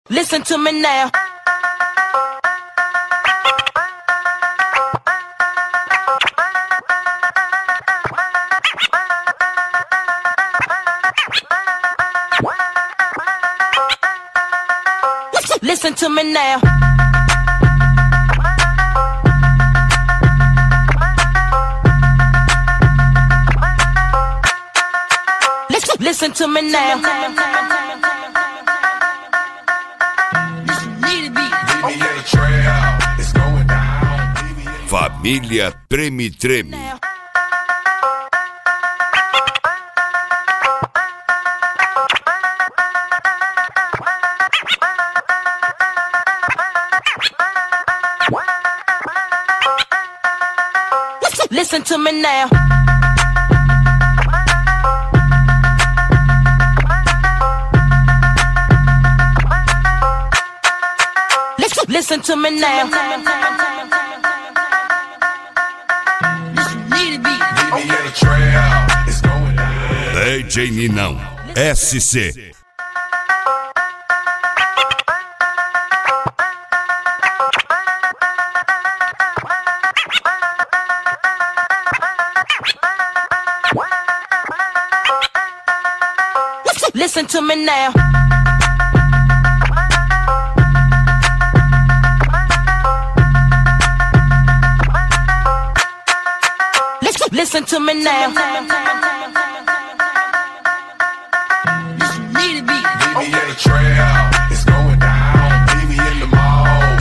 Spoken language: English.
Listen to me now. Listen to me now. Listen to me now. Família Treme Treme. Listen to me now. Listen to me now. DJ Ninão, SC. Listen to me now. Listen to me now. DJ